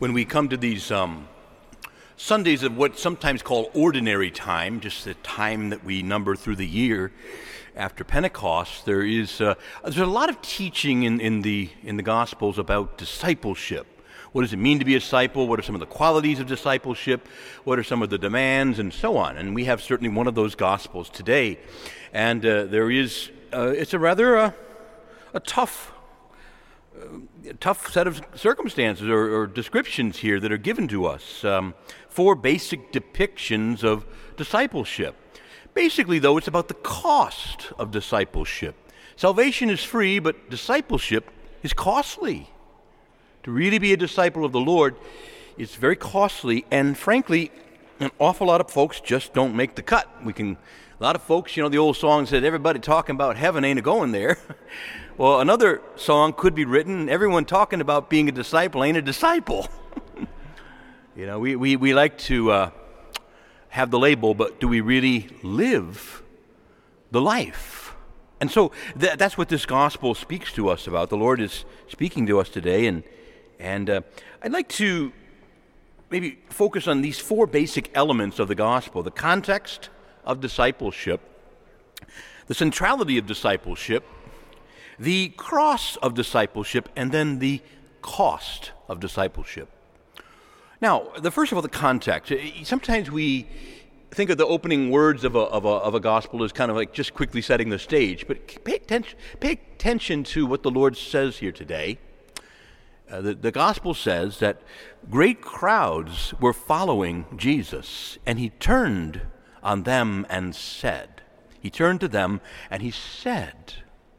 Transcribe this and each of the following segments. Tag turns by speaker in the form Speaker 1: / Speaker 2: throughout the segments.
Speaker 1: when we come to these Sundays of what's sometimes called ordinary time, just the time that we number through the year after Pentecost, there's a lot of teaching in the Gospels about discipleship. What does it mean to be a disciple? What are some of the qualities of discipleship? What are some of the demands, and so on? And we have certainly one of those Gospels today. And it's a rather a tough set of circumstances or descriptions here that are given to us. Four basic depictions of discipleship. Basically, though, it's about the cost of discipleship. Salvation is free, but discipleship is costly. To really be a disciple of the Lord is very costly, and frankly, an awful lot of folks just don't make the cut. A lot of folks, the old song said, everybody talking about heaven ain't a-going there. Well, another song could be written, everyone talking about being a disciple ain't a disciple. We like to have the label, but do we really live the life? And so that's what this gospel speaks to us about. The Lord is speaking to us today, and I'd like to maybe focus on these four basic elements of the gospel: the context of discipleship, the centrality of discipleship, the cross of discipleship, and then the cost of discipleship. Now, first of all, the context. Sometimes we think of the opening words of a gospel as kind of like just quickly setting the stage, but pay attention to what the Lord says here today. The gospel says that great crowds were following Jesus, and he turned on them and said. He turned to them and he said.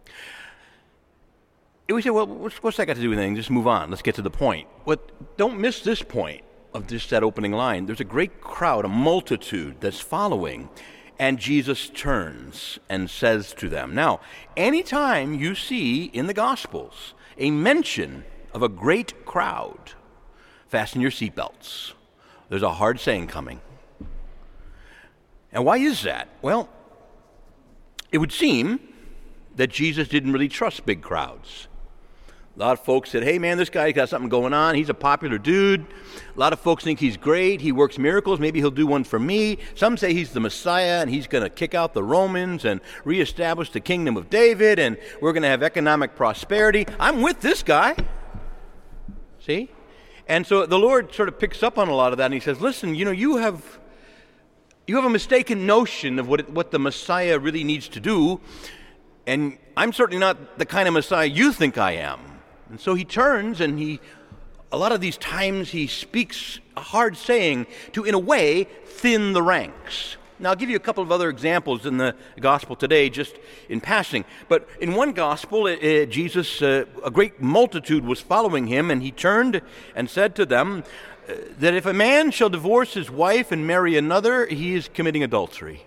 Speaker 1: And we say, well, what's that got to do with anything? Just move on. Let's get to the point. Don't miss this point of just that opening line. There's a great crowd, a multitude that's following, and Jesus turns and says to them. Now, anytime you see in the Gospels a mention of a great crowd, fasten your seatbelts. There's a hard saying coming. And why is that? Well, it would seem that Jesus didn't really trust big crowds. A lot of folks said, hey man, this guy's got something going on. He's a popular dude. A lot of folks think he's great. He works miracles. Maybe he'll do one for me. Some say he's the Messiah and he's going to kick out the Romans and reestablish the kingdom of David, and we're going to have economic prosperity. I'm with this guy. See? And so the Lord sort of picks up on a lot of that, and he says, listen, you have a mistaken notion of what the Messiah really needs to do, and I'm certainly not the kind of Messiah you think I am. And so he turns, and a lot of these times he speaks a hard saying to, in a way, thin the ranks. Now, I'll give you a couple of other examples in the gospel today, just in passing. But in one gospel, Jesus, a great multitude was following him, and he turned and said to them that if a man shall divorce his wife and marry another, he is committing adultery.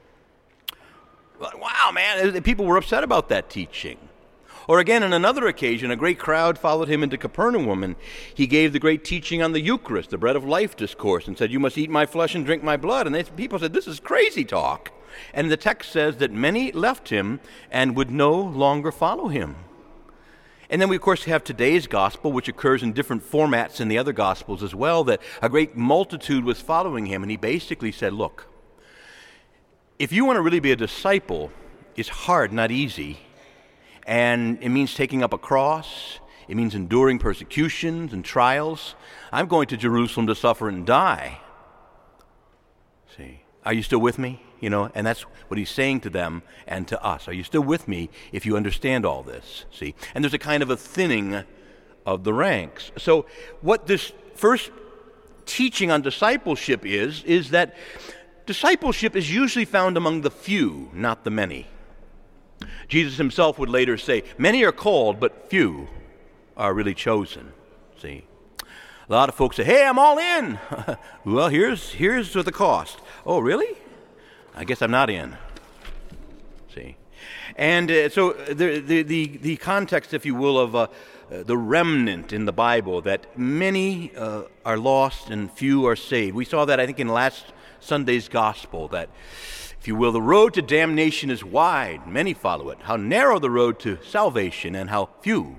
Speaker 1: Wow, man, people were upset about that teaching. Or again, on another occasion, a great crowd followed him into Capernaum, and he gave the great teaching on the Eucharist, the bread of life discourse, and said, you must eat my flesh and drink my blood. And people said, this is crazy talk. And the text says that many left him and would no longer follow him. And then we, of course, have today's gospel, which occurs in different formats in the other gospels as well, that a great multitude was following him, and he basically said, look, if you want to really be a disciple, it's hard, not easy. And it means taking up a cross. It means enduring persecutions and trials. I'm going to Jerusalem to suffer and die. See, are you still with me? And that's what he's saying to them and to us. Are you still with me if you understand all this? See, and there's a kind of a thinning of the ranks. So what this first teaching on discipleship is that discipleship is usually found among the few, not the many. Jesus himself would later say, many are called, but few are really chosen. See, a lot of folks say, hey, I'm all in. Well, here's the cost. Oh, really? I guess I'm not in. See, and so the context, if you will, of the remnant in the Bible, that many are lost and few are saved. We saw that, I think, in last Sunday's gospel, that, if you will, the road to damnation is wide, many follow it. How narrow the road to salvation, and how few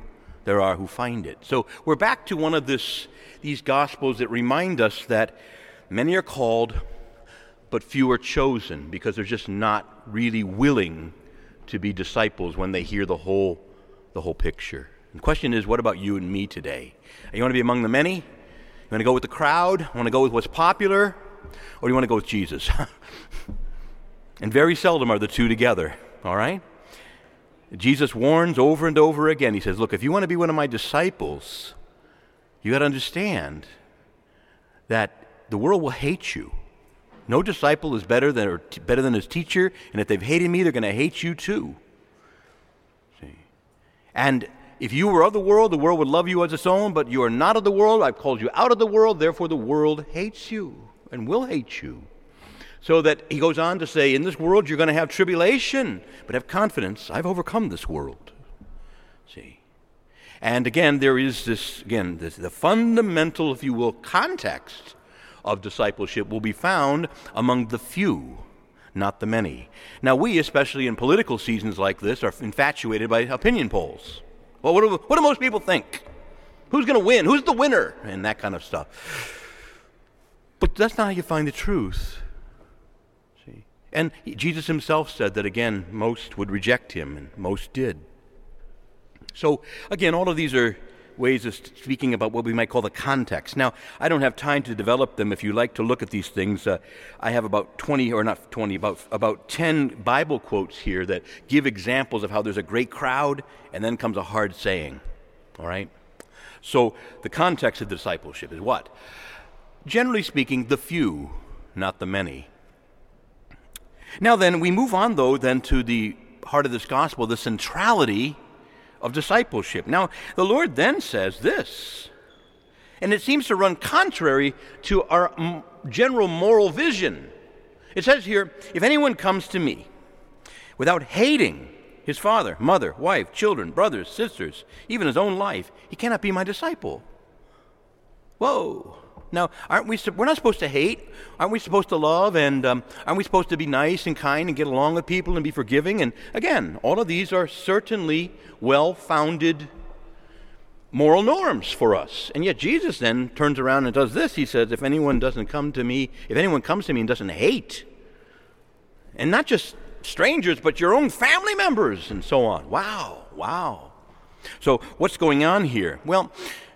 Speaker 1: there are who find it. So we're back to one of these Gospels that remind us that many are called, but few are chosen, because they're just not really willing to be disciples when they hear the whole picture. And the question is, what about you and me today? You want to be among the many? You want to go with the crowd? You want to go with what's popular? Or do you want to go with Jesus? And very seldom are the two together, all right? Jesus warns over and over again. He says, look, if you want to be one of my disciples, you got to understand that the world will hate you. No disciple is better than his teacher, and if they've hated me, they're going to hate you too. See? And if you were of the world would love you as its own, but you are not of the world. I've called you out of the world, therefore the world hates you and will hate you. So that he goes on to say, in this world you're going to have tribulation, but have confidence, I've overcome this world. See? And again, there is the fundamental, if you will, context of discipleship will be found among the few, not the many. Now we, especially in political seasons like this, are infatuated by opinion polls. Well, what do most people think? Who's going to win? Who's the winner? And that kind of stuff. But that's not how you find the truth. And Jesus himself said that, again, most would reject him, and most did. So, again, all of these are ways of speaking about what we might call the context. Now, I don't have time to develop them. If you like to look at these things, I have about 10 Bible quotes here that give examples of how there's a great crowd, and then comes a hard saying, all right? So, the context of discipleship is what? Generally speaking, the few, not the many. Now then, we move on, though, then to the heart of this gospel, the centrality of discipleship. Now, the Lord then says this, and it seems to run contrary to our general moral vision. It says here, if anyone comes to me without hating his father, mother, wife, children, brothers, sisters, even his own life, he cannot be my disciple. Whoa. Now, we're not supposed to hate? Aren't we supposed to love? And aren't we supposed to be nice and kind and get along with people and be forgiving? And again, all of these are certainly well-founded moral norms for us. And yet Jesus then turns around and does this. He says, if anyone comes to me and doesn't hate, and not just strangers, but your own family members and so on. Wow. So what's going on here? Well,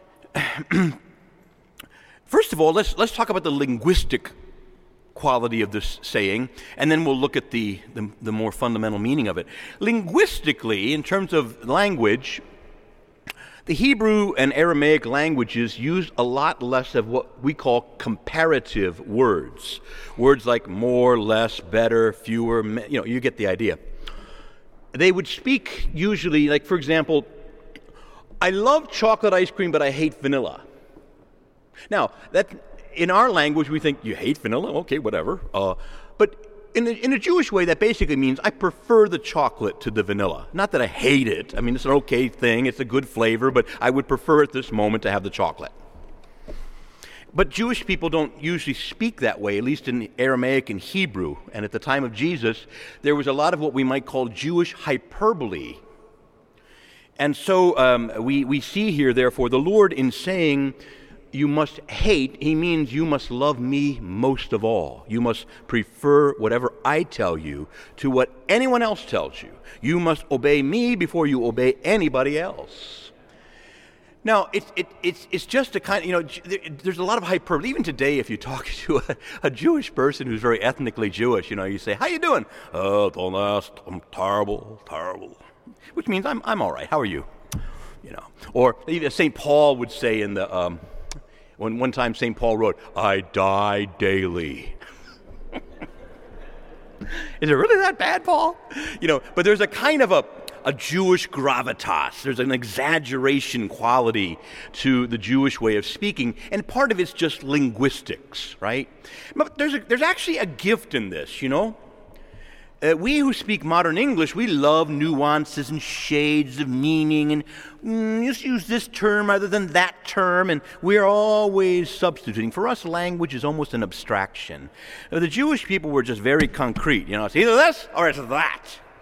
Speaker 1: first of all, let's talk about the linguistic quality of this saying, and then we'll look at the more fundamental meaning of it. Linguistically, in terms of language, the Hebrew and Aramaic languages use a lot less of what we call comparative words. Words like more, less, better, fewer, you get the idea. They would speak usually, like for example, I love chocolate ice cream, but I hate vanilla. Now, that in our language, we think, you hate vanilla? Okay, whatever. But in a Jewish way, that basically means I prefer the chocolate to the vanilla. Not that I hate it. I mean, it's an okay thing. It's a good flavor, but I would prefer at this moment to have the chocolate. But Jewish people don't usually speak that way, at least in Aramaic and Hebrew. And at the time of Jesus, there was a lot of what we might call Jewish hyperbole. And so we see here, therefore, the Lord in saying, you must hate, he means you must love me most of all. You must prefer whatever I tell you to what anyone else tells you. You must obey me before you obey anybody else. Now, it's just a kind of, there's a lot of hyperbole. Even today, if you talk to a Jewish person who's very ethnically Jewish, you say, how you doing? Oh, don't ask, I'm terrible. Which means I'm all right. How are you? Or even St. Paul would say in the... One time St. Paul wrote, I die daily. Is it really that bad, Paul? But there's a kind of a Jewish gravitas. There's an exaggeration quality to the Jewish way of speaking, and part of it's just linguistics, right? But there's actually a gift in this, We who speak modern English, we love nuances and shades of meaning, and just use this term rather than that term, and we're always substituting. For us, language is almost an abstraction. The Jewish people were just very concrete. It's either this or it's that.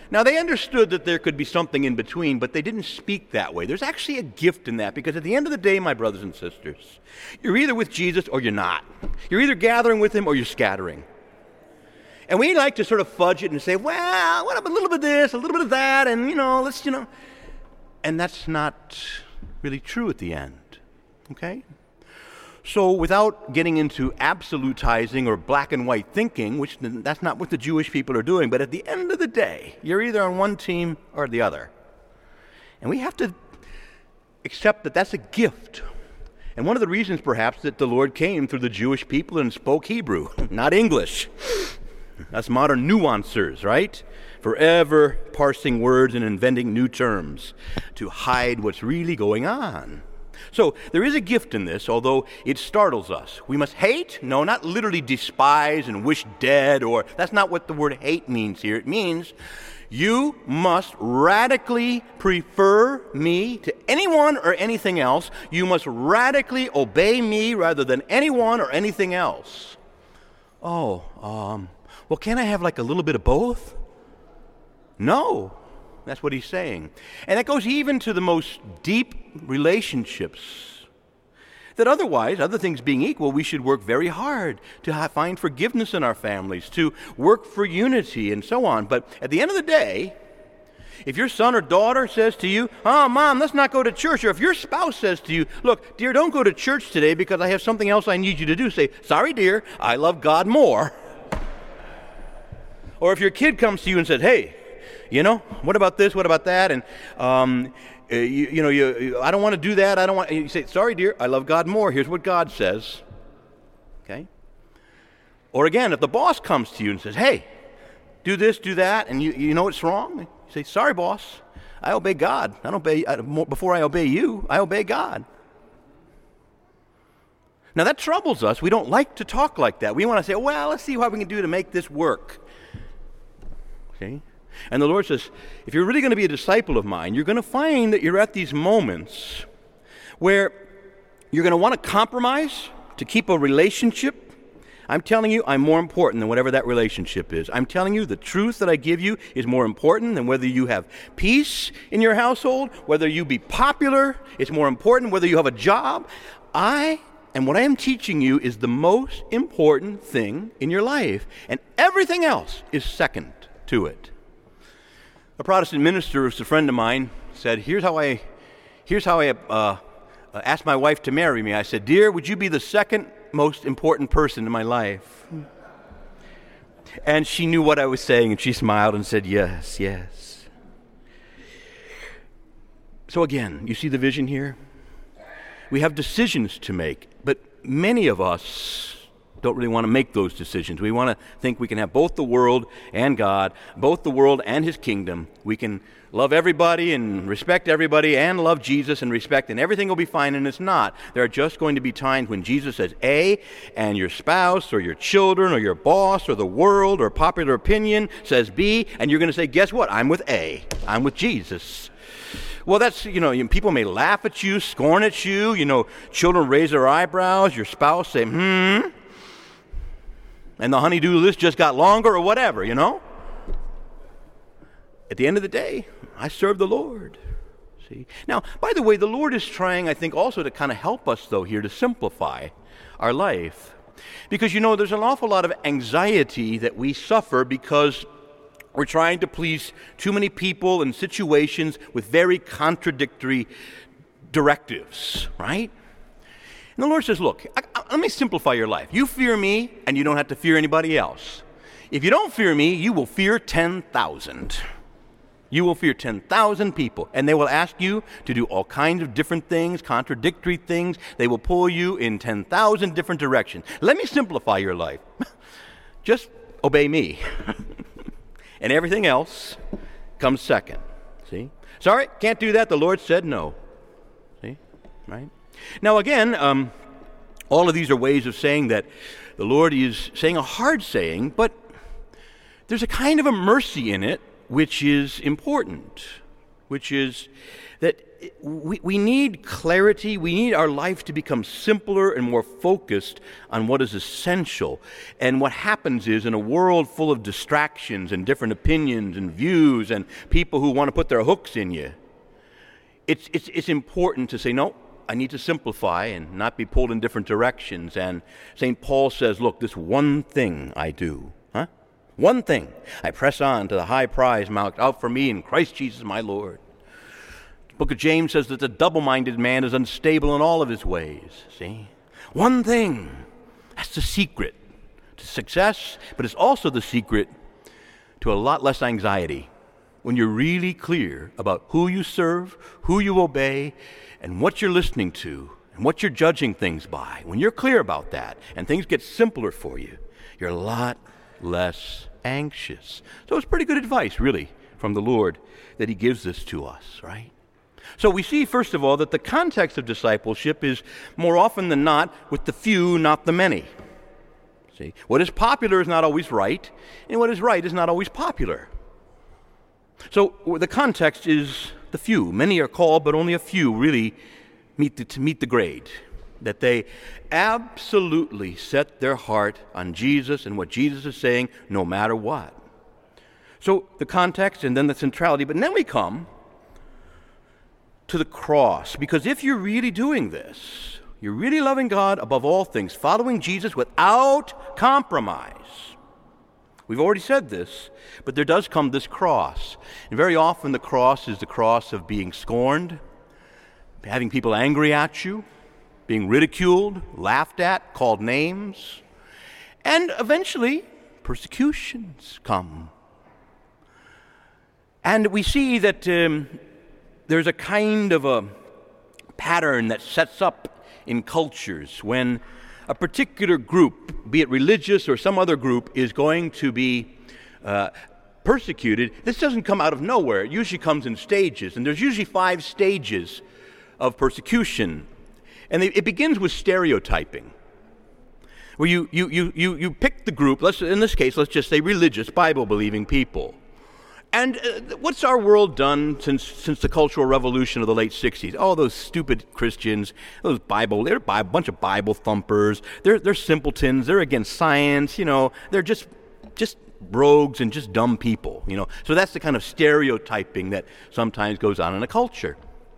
Speaker 1: Now, they understood that there could be something in between, but they didn't speak that way. There's actually a gift in that, because at the end of the day, my brothers and sisters, you're either with Jesus or you're not. You're either gathering with him or you're scattering. And we like to sort of fudge it and say, well, what about a little bit of this, a little bit of that, and, And that's not really true at the end, okay? So without getting into absolutizing or black and white thinking, which that's not what the Jewish people are doing, but at the end of the day, you're either on one team or the other. And we have to accept that that's a gift. And one of the reasons, perhaps, that the Lord came through the Jewish people and spoke Hebrew, not English. That's modern nuancers, right? Forever parsing words and inventing new terms to hide what's really going on. So there is a gift in this, although it startles us. We must hate? No, not literally despise and wish dead, or that's not what the word hate means here. It means you must radically prefer me to anyone or anything else. You must radically obey me rather than anyone or anything else. Well, can't I have like a little bit of both? No. That's what he's saying. And that goes even to the most deep relationships. That otherwise, other things being equal, we should work very hard to find forgiveness in our families, to work for unity and so on. But at the end of the day, if your son or daughter says to you, oh, Mom, let's not go to church, or if your spouse says to you, look, dear, don't go to church today because I have something else I need you to do, say, sorry, dear, I love God more. Or if your kid comes to you and says, hey, what about this? What about that? And, I don't want to do that. I don't want. You say, sorry, dear, I love God more. Here's what God says. Okay? Or again, if the boss comes to you and says, hey, do this, do that, and you know it's wrong, you say, sorry, boss, I obey God. Before I obey you, I obey God. Now that troubles us. We don't like to talk like that. We want to say, well, let's see what we can do to make this work. Okay? And the Lord says, if you're really going to be a disciple of mine, you're going to find that you're at these moments where you're going to want to compromise to keep a relationship. I'm telling you, I'm more important than whatever that relationship is. I'm telling you, the truth that I give you is more important than whether you have peace in your household, whether you be popular. It's more important whether you have a job. And what I am teaching you is the most important thing in your life. And everything else is second to it. A Protestant minister who's a friend of mine said, here's how I asked my wife to marry me. I said, dear, would you be the second most important person in my life? And she knew what I was saying, and she smiled and said, yes, yes. So again, you see the vision here? We have decisions to make, but many of us don't really want to make those decisions. We want to think we can have both the world and God, both the world and his kingdom. We can love everybody and respect everybody and love Jesus and respect, and everything will be fine, and it's not. There are just going to be times when Jesus says A, and your spouse or your children or your boss or the world or popular opinion says B, and you're going to say, guess what? I'm with A. I'm with Jesus. Well, that's, people may laugh at you, scorn at you, children raise their eyebrows, your spouse say, and the honey-do list just got longer or whatever, At the end of the day, I serve the Lord. See? Now, by the way, the Lord is trying, I think, also to kind of help us, though, here to simplify our life. Because, there's an awful lot of anxiety that we suffer because we're trying to please too many people and situations with very contradictory directives, right? And the Lord says, look, let me simplify your life. You fear me, and you don't have to fear anybody else. If you don't fear me, you will fear 10,000. You will fear 10,000 people, and they will ask you to do all kinds of different things, contradictory things. They will pull you in 10,000 different directions. Let me simplify your life. Just obey me. And everything else comes second. See? Sorry, can't do that. The Lord said no. See? Right? Now again, all of these are ways of saying that the Lord is saying a hard saying, but there's a kind of a mercy in it which is important. which is that we need clarity. We need our life to become simpler and more focused on what is essential. And what happens is, in a world full of distractions and different opinions and views and people who want to put their hooks in you, it's important to say, no, I need to simplify and not be pulled in different directions. And St. Paul says, look, this one thing I do. One thing, I press on to the high prize marked out for me in Christ Jesus my Lord. The book of James says that the double-minded man is unstable in all of his ways. See? One thing, that's the secret to success, but it's also the secret to a lot less anxiety when you're really clear about who you serve, who you obey, and what you're listening to, and what you're judging things by. When you're clear about that, and things get simpler for you, you're a lot less anxious. So it's pretty good advice, really, from the Lord that he gives this to us, right? So we see, first of all, that the context of discipleship is more often than not with the few, not the many. See, what is popular is not always right, and what is right is not always popular. So the context is the few. Many are called, but only a few really meet the grade. That they absolutely set their heart on Jesus and what Jesus is saying, no matter what. So the context and then the centrality, but then we come to the cross. Because if you're really doing this, you're really loving God above all things, following Jesus without compromise. We've already said this, but there does come this cross. And very often the cross is the cross of being scorned, having people angry at you, being ridiculed, laughed at, called names, and eventually persecutions come. And we see that there's a kind of a pattern that sets up in cultures when a particular group, be it religious or some other group, is going to be persecuted. This doesn't come out of nowhere. It usually comes in stages, and there's usually 5 stages of persecution. And it begins with stereotyping, where you pick the group, in this case, let's just say religious, Bible-believing people. And what's our world done since the Cultural Revolution of the late 60s? Oh, those stupid Christians, they're a bunch of Bible thumpers, they're simpletons, they're against science, they're just rogues and just dumb people, So that's the kind of stereotyping that sometimes goes on in a culture.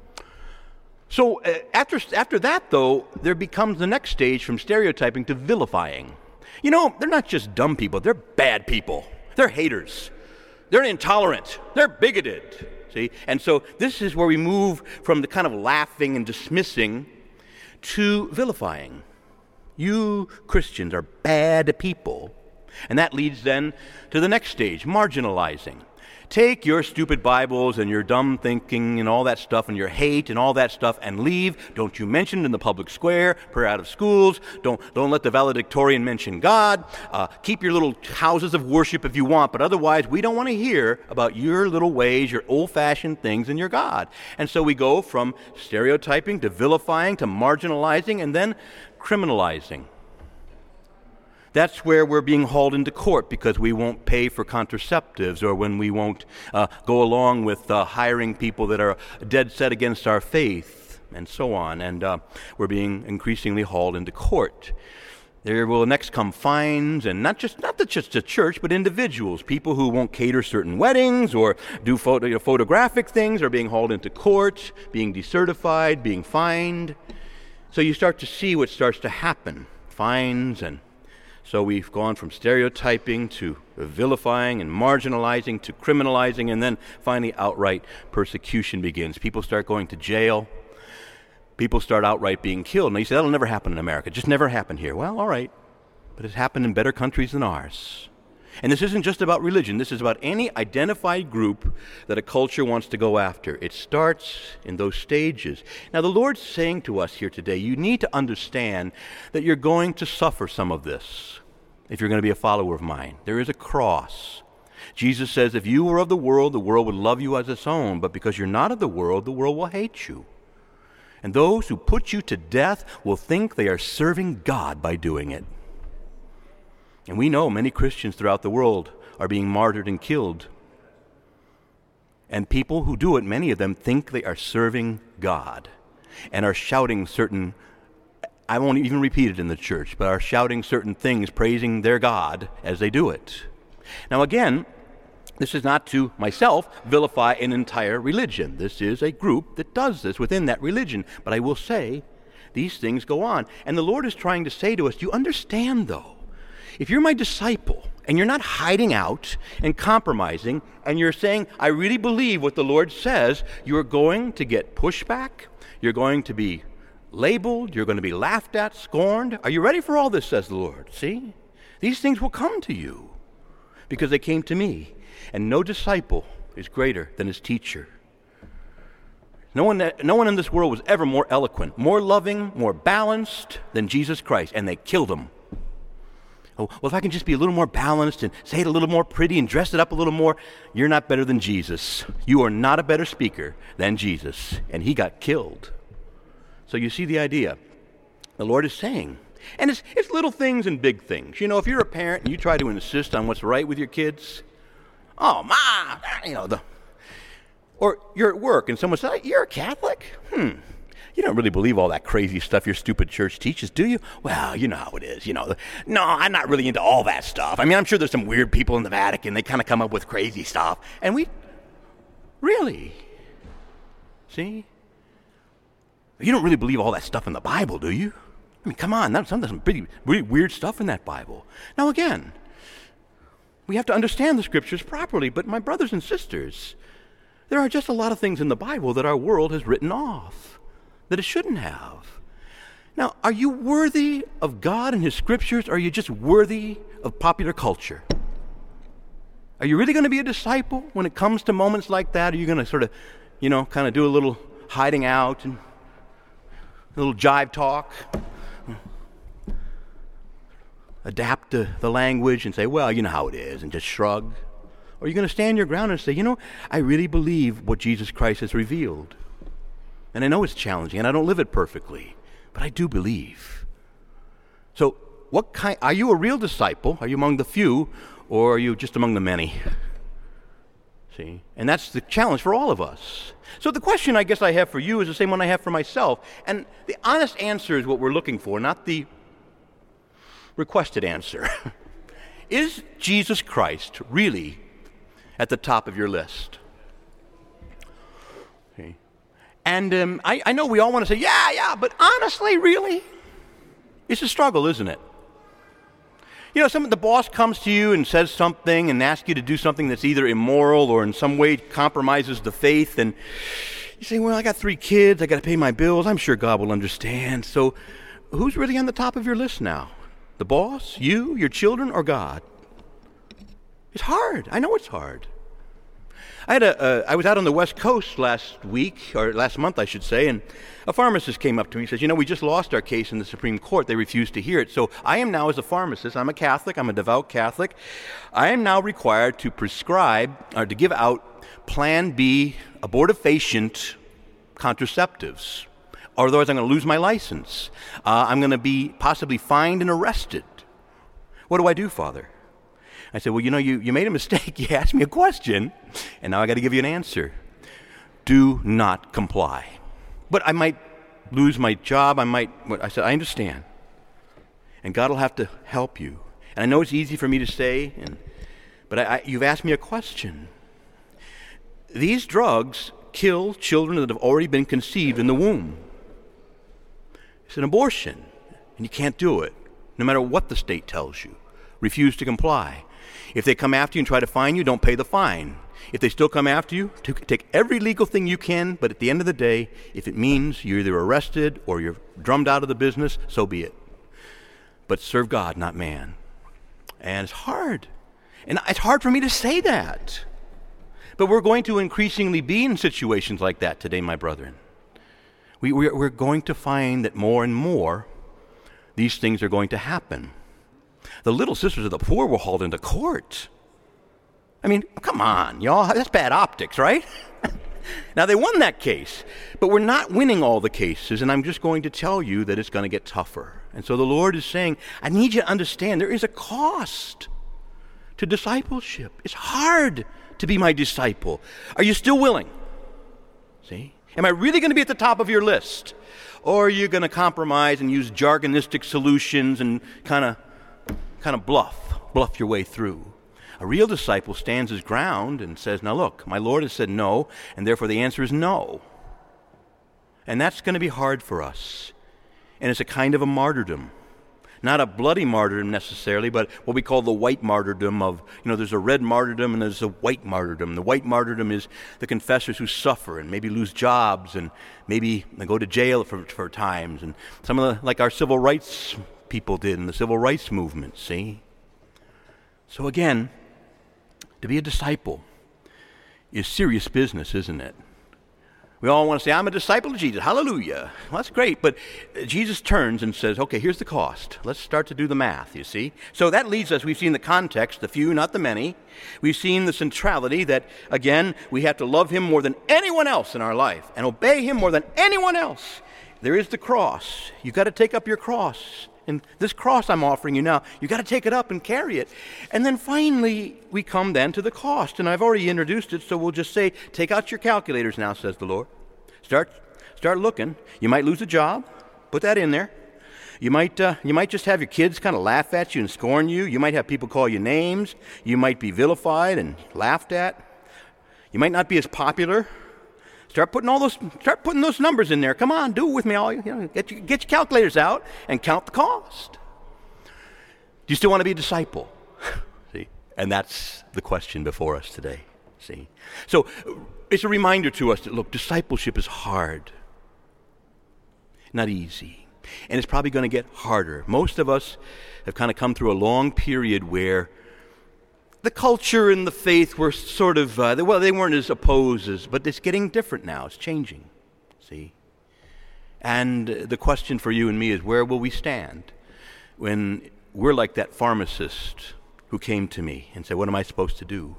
Speaker 1: So after that, though, there becomes the next stage from stereotyping to vilifying. They're not just dumb people, they're bad people. They're haters. They're intolerant. They're bigoted. See? And so this is where we move from the kind of laughing and dismissing to vilifying. You Christians are bad people. And that leads then to the next stage, marginalizing. Take your stupid Bibles and your dumb thinking and all that stuff and your hate and all that stuff and leave. Don't you mention it in the public square, pray out of schools. Don't let the valedictorian mention God. Keep your little houses of worship if you want, but otherwise we don't want to hear about your little ways, your old-fashioned things and your God. And so we go from stereotyping to vilifying to marginalizing and then criminalizing. That's where we're being hauled into court because we won't pay for contraceptives or when we won't go along with hiring people that are dead set against our faith and so on. And we're being increasingly hauled into court. There will next come fines, and not just the church, but individuals. People who won't cater certain weddings or do photographic things are being hauled into court, being decertified, being fined. So you start to see what starts to happen. Fines and so we've gone from stereotyping to vilifying and marginalizing to criminalizing, and then finally outright persecution begins. People start going to jail. People start outright being killed. Now you say, that'll never happen in America. It just never happened here. Well, all right. But it's happened in better countries than ours. And this isn't just about religion. This is about any identified group that a culture wants to go after. It starts in those stages. Now, the Lord's saying to us here today, you need to understand that you're going to suffer some of this if you're going to be a follower of mine. There is a cross. Jesus says, if you were of the world would love you as its own. But because you're not of the world will hate you. And those who put you to death will think they are serving God by doing it. And we know many Christians throughout the world are being martyred and killed. And people who do it, many of them, think they are serving God and are shouting certain, I won't even repeat it in the church, but are shouting certain things, praising their God as they do it. Now again, this is not to myself vilify an entire religion. This is a group that does this within that religion. But I will say, these things go on. And the Lord is trying to say to us, you understand though, if you're my disciple and you're not hiding out and compromising and you're saying, I really believe what the Lord says, you're going to get pushback, you're going to be labeled, you're going to be laughed at, scorned. Are you ready for all this, says the Lord? See? These things will come to you because they came to me. And no disciple is greater than his teacher. No one in this world was ever more eloquent, more loving, more balanced than Jesus Christ, and they killed him. Oh, well, if I can just be a little more balanced and say it a little more pretty and dress it up a little more, you're not better than Jesus. You are not a better speaker than Jesus, and he got killed. So you see the idea. The Lord is saying, and it's little things and big things. You know, if you're a parent and you try to insist on what's right with your kids, oh, Mom, you know, or you're at work and someone says, you're a Catholic? You don't really believe all that crazy stuff your stupid church teaches, do you? Well, you know how it is, you know. No, I'm not really into all that stuff. I mean, I'm sure there's some weird people in the Vatican. They kind of come up with crazy stuff. And really? See? You don't really believe all that stuff in the Bible, do you? I mean, come on, there's some pretty weird stuff in that Bible. Now, again, we have to understand the Scriptures properly, but my brothers and sisters, there are just a lot of things in the Bible that our world has written off, that it shouldn't have. Now, are you worthy of God and His Scriptures, or are you just worthy of popular culture? Are you really going to be a disciple when it comes to moments like that? Are you going to sort of, kind of do a little hiding out and a little jive talk? Adapt to the language and say, well, you know how it is, and just shrug? Or are you going to stand your ground and say, I really believe what Jesus Christ has revealed. And I know it's challenging, and I don't live it perfectly, but I do believe. So, are you a real disciple? Are you among the few, or are you just among the many? See? And that's the challenge for all of us. So the question I guess I have for you is the same one I have for myself. And the honest answer is what we're looking for, not the requested answer. Is Jesus Christ really at the top of your list? Okay. And I know we all want to say, yeah, but honestly, really? It's a struggle, isn't it? The boss comes to you and says something and asks you to do something that's either immoral or in some way compromises the faith, and you say, well, I got 3 kids, I got to pay my bills, I'm sure God will understand. So who's really on the top of your list now? The boss, you, your children, or God? It's hard. I know it's hard. I was out on the West Coast last month, I should say, and a pharmacist came up to me and says, we just lost our case in the Supreme Court. They refused to hear it. So I am now, as a pharmacist, I'm a Catholic, I'm a devout Catholic, I am now required to prescribe or to give out Plan B abortifacient contraceptives. Otherwise, I'm going to lose my license. I'm going to be possibly fined and arrested. What do I do, Father? I said, well, you made a mistake. You asked me a question, and now I got to give you an answer. Do not comply. But I might lose my job. I said, I understand. And God will have to help you. And I know it's easy for me to say, but you've asked me a question. These drugs kill children that have already been conceived in the womb. It's an abortion, and you can't do it, no matter what the state tells you. Refuse to comply. If they come after you and try to fine you, don't pay the fine. If they still come after you, take every legal thing you can, but at the end of the day, if it means you're either arrested or you're drummed out of the business, so be it. But serve God, not man. And it's hard. And it's hard for me to say that. But we're going to increasingly be in situations like that today, my brethren. We're going to find that more and more these things are going to happen. The Little Sisters of the Poor were hauled into court. I mean, come on, y'all. That's bad optics, right? Now, they won that case, but we're not winning all the cases, and I'm just going to tell you that it's going to get tougher. And so the Lord is saying, I need you to understand there is a cost to discipleship. It's hard to be my disciple? Are you still willing? See? Am I really going to be at the top of your list? Or are you going to compromise and use jargonistic solutions and kind of bluff your way through? A real disciple stands his ground and says, now look, my Lord has said no, and therefore the answer is no. And that's going to be hard for us. And it's a kind of a martyrdom. Not a bloody martyrdom necessarily, but what we call the white martyrdom of, there's a red martyrdom and there's a white martyrdom. The white martyrdom is the confessors who suffer and maybe lose jobs and maybe they go to jail for times. And some of the, like our civil rights people did in the civil rights movement, see? So again, to be a disciple is serious business, isn't it? We all want to say, I'm a disciple of Jesus. Hallelujah. Well, that's great. But Jesus turns and says, okay, here's the cost. Let's start to do the math, you see. So that leads us, we've seen the context, the few, not the many. We've seen the centrality that, again, we have to love him more than anyone else in our life and obey him more than anyone else. There is the cross. You've got to take up your cross. And this cross I'm offering you now, you've got to take it up and carry it. And then finally, we come then to the cost. And I've already introduced it, so we'll just say, take out your calculators now, says the Lord. Start looking. You might lose a job. Put that in there. You might just have your kids kind of laugh at you and scorn you. You might have people call you names. You might be vilified and laughed at. You might not be as popular. Start putting those numbers in there. Come on, do it with me. Get your calculators out and count the cost. Do you still want to be a disciple? See, and that's the question before us today. See, so it's a reminder to us that look, discipleship is hard, not easy, and it's probably going to get harder. Most of us have kind of come through a long period where the culture and the faith were sort of, they weren't as opposed, but it's getting different now. It's changing, see? And the question for you and me is, where will we stand when we're like that pharmacist who came to me and said, what am I supposed to do?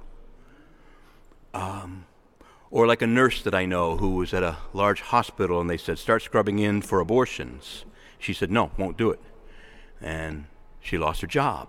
Speaker 1: Or like a nurse that I know who was at a large hospital and they said, start scrubbing in for abortions. She said, no, won't do it. And she lost her job.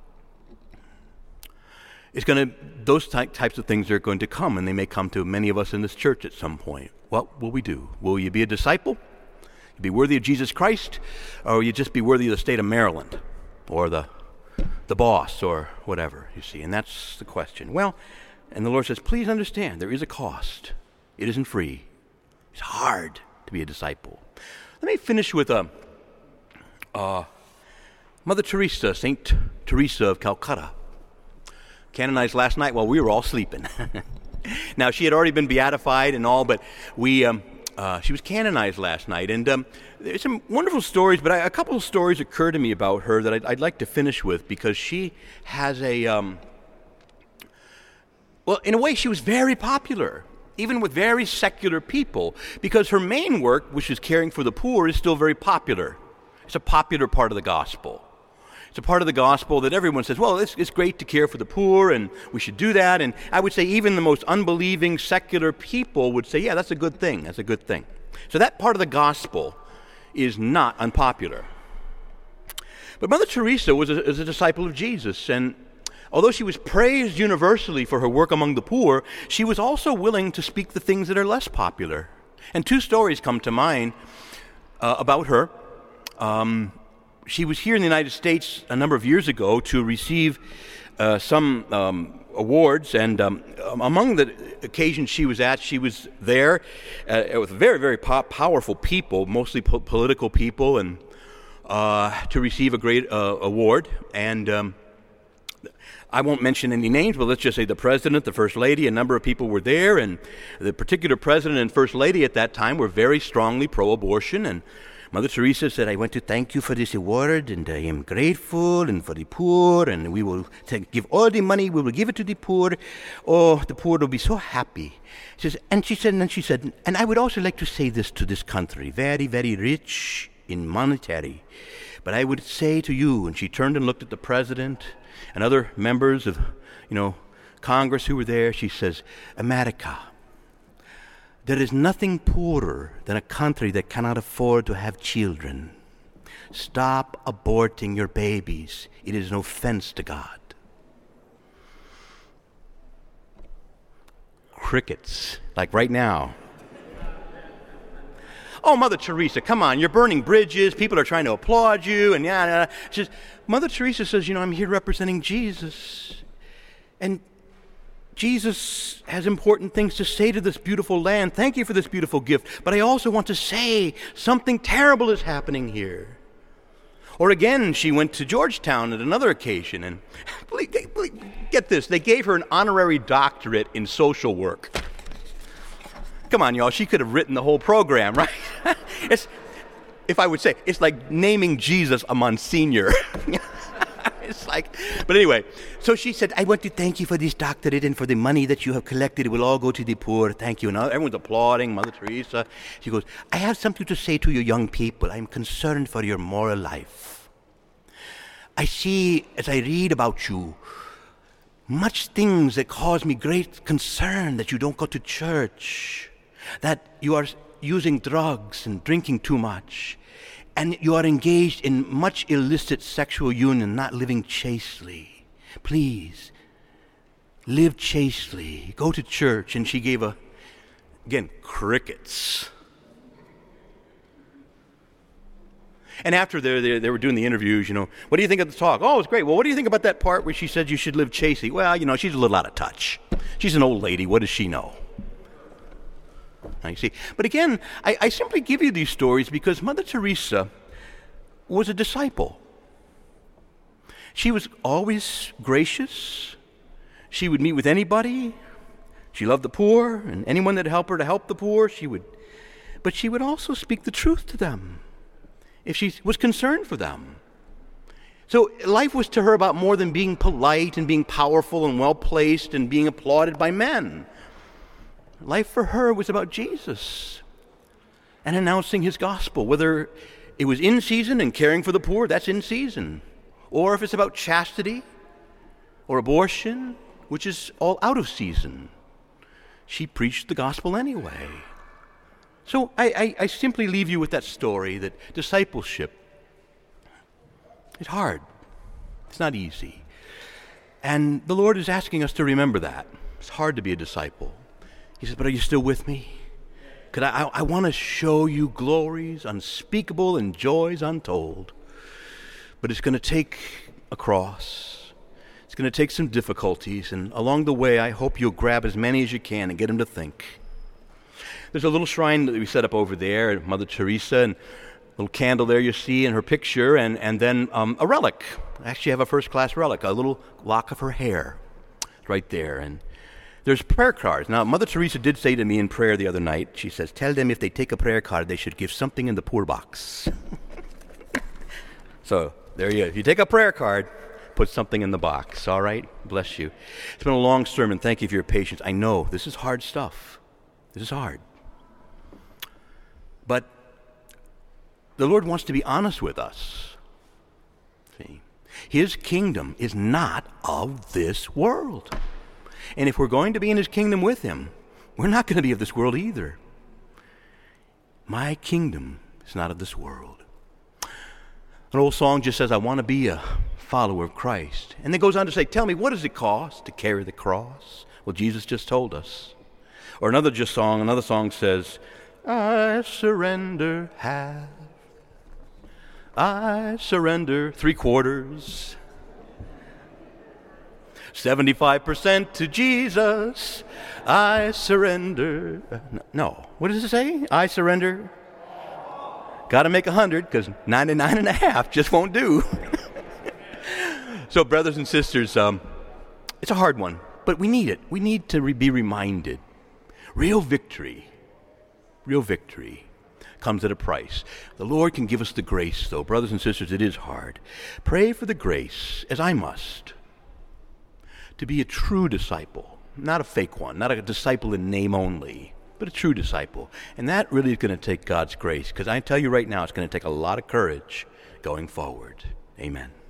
Speaker 1: Those types of things are going to come, and they may come to many of us in this church at some point. What will we do? Will you be a disciple? You be worthy of Jesus Christ? Or will you just be worthy of the state of Maryland? Or the boss, or whatever, you see? And that's the question. Well, and the Lord says, please understand, there is a cost. It isn't free. It's hard to be a disciple. Let me finish with Mother Teresa, Saint Teresa of Calcutta. Canonized last night while we were all sleeping. Now, she had already been beatified and all, but she was canonized last night. And there's some wonderful stories, but a couple of stories occur to me about her that I'd like to finish with, because she has in a way, she was very popular, even with very secular people, because her main work, which is caring for the poor, is still very popular. It's a popular part of the gospel. It's a part of the gospel that everyone says, well, it's great to care for the poor, and we should do that. And I would say even the most unbelieving secular people would say, yeah, that's a good thing. That's a good thing. So that part of the gospel is not unpopular. But Mother Teresa was a disciple of Jesus, and although she was praised universally for her work among the poor, she was also willing to speak the things that are less popular. And two stories come to mind about her. She was here in the United States a number of years ago to receive some awards, and among the occasions she was at, she was there with very, very powerful people, mostly political people, and to receive a great award. And I won't mention any names, but let's just say the president, the first lady, a number of people were there, and the particular president and first lady at that time were very strongly pro-abortion. And Mother Teresa said, I want to thank you for this award, and I am grateful, and for the poor, and we will give all the money, we will give it to the poor. Oh, the poor will be so happy. She said, and I would also like to say this to this country, very, very rich in monetary. But I would say to you, and she turned and looked at the president and other members of, Congress who were there, she says, America, there is nothing poorer than a country that cannot afford to have children. Stop aborting your babies. It is an offense to God. Crickets, like right now. Oh, Mother Teresa, come on, you're burning bridges, people are trying to applaud you, and yeah. Mother Teresa says, I'm here representing Jesus. And Jesus has important things to say to this beautiful land. Thank you for this beautiful gift. But I also want to say something terrible is happening here. Or again, she went to Georgetown at another occasion, and get this, they gave her an honorary doctorate in social work. Come on, y'all, she could have written the whole program, right? If I would say, it's like naming Jesus a Monsignor. But anyway, so she said, I want to thank you for this doctorate and for the money that you have collected. It will all go to the poor. Thank you. And everyone's applauding Mother Teresa. She goes, I have something to say to you young people. I'm concerned for your moral life. I see, as I read about you, much things that cause me great concern, that you don't go to church, that you are using drugs and drinking too much, and you are engaged in much illicit sexual union, not living chastely. Please, live chastely. Go to church. And she gave again, crickets. And after they were doing the interviews, what do you think of the talk? Oh, it's great. Well, what do you think about that part where she said you should live chastely? Well, she's a little out of touch. She's an old lady. What does she know? You see. But again, I simply give you these stories because Mother Teresa was a disciple. She was always gracious. She would meet with anybody. She loved the poor, and anyone that helped her to help the poor, but she would also speak the truth to them if she was concerned for them. So life was to her about more than being polite and being powerful and well-placed and being applauded by men. Life for her was about Jesus and announcing his gospel, whether it was in season and caring for the poor, that's in season. Or if it's about chastity or abortion, which is all out of season. She preached the gospel anyway. So I simply leave you with that story that discipleship is hard. It's not easy. And the Lord is asking us to remember that. It's hard to be a disciple. He says, but are you still with me? I want to show you glories unspeakable and joys untold. But it's going to take a cross. It's going to take some difficulties. And along the way, I hope you'll grab as many as you can and get them to think. There's a little shrine that we set up over there at Mother Teresa, and a little candle there you see in her picture, and then a relic. I actually have a first-class relic, a little lock of her hair right there. And there's prayer cards. Now, Mother Teresa did say to me in prayer the other night, she says, tell them if they take a prayer card, they should give something in the poor box. So, there you go. If you take a prayer card, put something in the box, all right? Bless you. It's been a long sermon. Thank you for your patience. I know, this is hard stuff. This is hard. But the Lord wants to be honest with us. See? His kingdom is not of this world. And if we're going to be in his kingdom with him, we're not going to be of this world either. My kingdom is not of this world. An old song just says, I want to be a follower of Christ. And then goes on to say, tell me, what does it cost to carry the cross? Well, Jesus just told us. Or another song says, I surrender half. I surrender 3/4. 75% to Jesus. I surrender. No. What does it say? I surrender. Got to make 100 because 99.5 just won't do. So, brothers and sisters, it's a hard one, but we need it. We need to be reminded. Real victory comes at a price. The Lord can give us the grace, though. Brothers and sisters, it is hard. Pray for the grace, as I must, to be a true disciple, not a fake one, not a disciple in name only, but a true disciple. And that really is going to take God's grace, because I tell you right now, it's going to take a lot of courage going forward. Amen.